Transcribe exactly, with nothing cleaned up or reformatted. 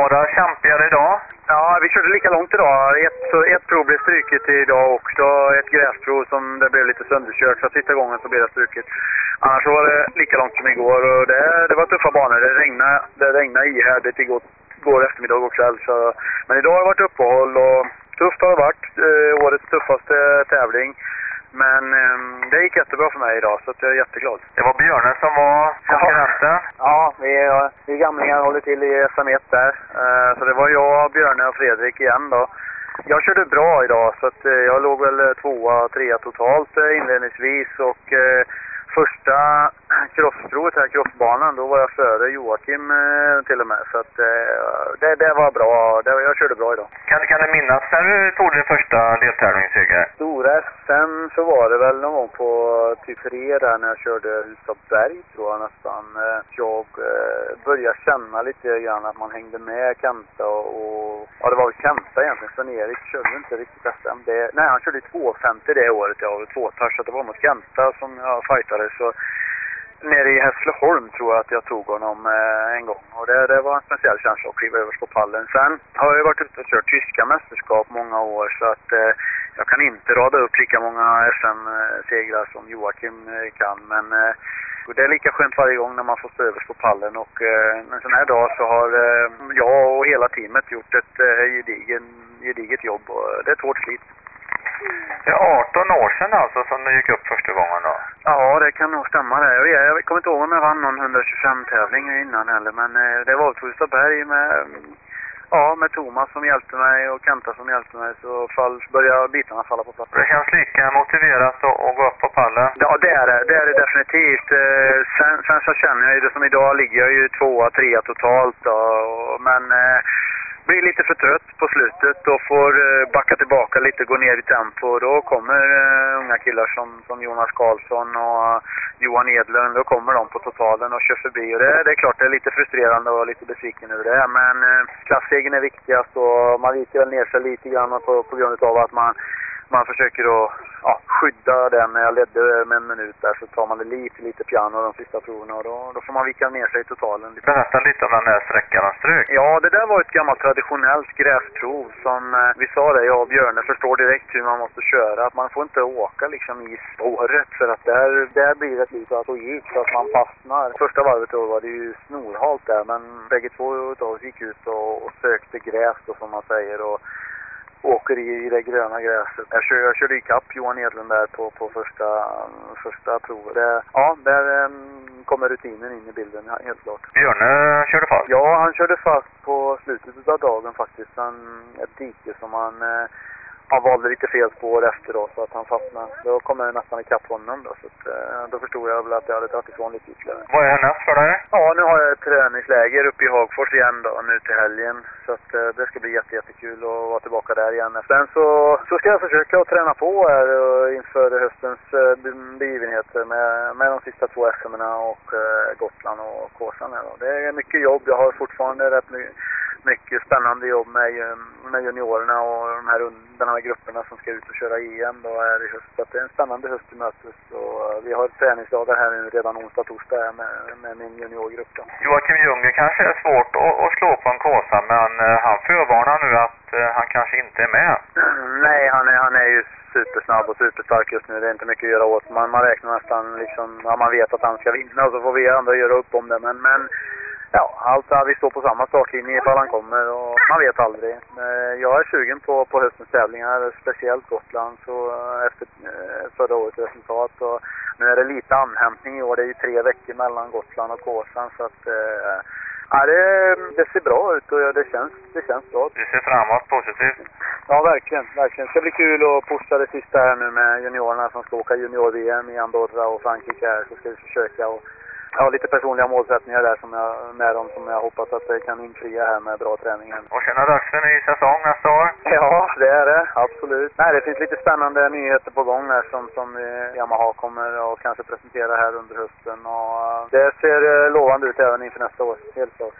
några kämpigare idag? Ja, vi körde lika långt idag. Ett, så ett prov blev stryket idag också. Ett gräsprov som det blev lite sönderkört. Så sista gången så blev det stryket. Annars var det lika långt som igår. Och det, det var tuffa banor. Det regnade, det regnade ihärdigt igår, igår eftermiddag och kväll. Så, men idag har det varit uppehåll och tufft har det varit. Eh, årets tuffaste tävling. Men eh, det gick jättebra för mig idag så att jag är jätteglad. Det var Björne som var konkurrenten? Ja, vi, vi gamlingar håller till i S M ett där. Eh, så det var jag, Björne och Fredrik igen då. Jag körde bra idag så att eh, jag låg väl tvåa, trea totalt eh, inledningsvis och eh, första crossprovet här, crossbanan, då var jag före Joakim eh, till och med. Så att eh, det, det var bra, det, jag körde bra idag. Kan, kan du minnas när du tog din första deltävlingsseger? Stora S M så var det väl någon gång på typ tre där när jag körde Husaberg tror jag nästan. Jag eh, började känna lite grann att man hängde med Kenta och, och ja det var väl Kenta egentligen. Sven-Erik körde inte riktigt S M. Det, nej han körde två femtio det året, ja, två touch, så det var mot Kenta som jag fightade så nere i Hässleholm tror jag att jag tog honom eh, en gång. Och det, det var en speciell känsla att kliva över på pallen. Sen har jag varit ute och kört tyska mästerskap många år så att eh, jag kan inte rada upp lika många S M-segrar som Joakim eh, kan. Men eh, det är lika skönt varje gång när man får stå över på pallen. Och eh, en sån här dag så har eh, jag och hela teamet gjort ett eh, gedigen, gediget jobb. Och det är ett hårt slit. Det är arton år sedan alltså som du gick upp första gången då? Ja, det kan nog stämma det. Jag, jag kommer inte ihåg om jag vann någon hundratjugofem-tävling innan heller. Men eh, det var på Husaberg med, ja, med Thomas som hjälpte mig och Kenta som hjälpte mig. Så fall, började bitarna falla på plats. Det känns lika motiverat att, att gå upp på pallen? Ja, det är det. Det är det definitivt. Eh, sen, sen så känner jag ju det som idag ligger jag ju tvåa, trea totalt. Då, och, men... Eh, blir lite för trött på slutet och får uh, backa tillbaka lite, gå ner i tempo. Då kommer uh, unga killar som, som Jonas Karlsson och uh, Johan Edlund, då kommer de på totalen och kör förbi. Och det, det är klart det är lite frustrerande och lite besviken över det. Men uh, klassegen är viktigast och man viker väl ner sig lite grann på, på grund av att man, man försöker att ja, skydda den. När jag ledde med en minut där så tar man det lite, lite piano de sista proverna och då, då får man vika ner sig i totalen. Berätta lite om den där sträckan och strök. Ja, det där var ett gammalt traditionellt gräsprov som eh, vi sa det, jag och Björne förstår direkt hur man måste köra. Att man får inte åka liksom i spåret för att där, där blir det lite så djupt så att man fastnar. Första varvet då var det ju snorhalt där men bägge två då gick ut och, och sökte gräs då som man säger och åker i, i det gröna gräset. Jag, kör, jag körde i kapp Johan Edlund där på, på första, första provet. Det, ja, där um, kommer rutinen in i bilden, helt klart. Björne körde fast? Ja, han körde fast på slutet av dagen faktiskt. Han, ett dike som han, eh, han valde lite fel spår efter då, så att han fastnade. Då kommer jag nästan i kapp honom då, så att, eh, då förstod jag väl att jag hade tagit ifrån lite ytterligare. Vad är härnäst för dig? Ja, nu har jag ett träningsläger uppe i Hagfors igen då, nu till helgen. Så att eh, det ska bli jätte, jättekul att vara tillbaka där igen. Sen så, så ska jag försöka att träna på här uh, inför höstens uh, begivenheter med, med de sista två S M-erna och uh, Gotland och Kåsan här då. Det är mycket jobb, jag har fortfarande rätt mycket mycket spännande jobb med, med juniorerna och de här, de här grupperna som ska ut och köra E M då här i höst. Så det är en spännande höst i mötes och vi har träningsdagar här nu redan onsdag, torsdag med, med min juniorgrupp då. Joakim Junge kanske är svårt att, att slå på en Kåsa men han förvarnar nu att han kanske inte är med. Nej, han är, han är ju supersnabb och superstark just nu. Det är inte mycket att göra åt. Man, man räknar nästan liksom, ja, man vet att han ska vinna och så får vi andra göra upp om det. Men, men ja, alltså vi står på samma startlinje ifall han kommer och man vet aldrig. Jag är sugen på, på höstens tävlingar, speciellt Gotland så efter förra årets resultat. Och nu är det lite anhämtning i år, det är ju tre veckor mellan Gotland och Kåsan så att ja, det, det ser bra ut och det känns, det känns bra. Du ser framåt positivt? Ja, verkligen, verkligen. Det ska bli kul att pusha det sista här nu med juniorerna som ska åka junior-V M i Andorra och Frankrike här så ska vi försöka och ja, lite personliga målsättningar där som jag, med dem som jag hoppas att det kan infria här med bra träning. Och sen är det dags för en ny säsong nästa år? Ja, det är det. Absolut. Nej, det finns lite spännande nyheter på gång här som, som Yamaha kommer att kanske presentera här under hösten. Och det ser lovande ut även inför nästa år, helt klart.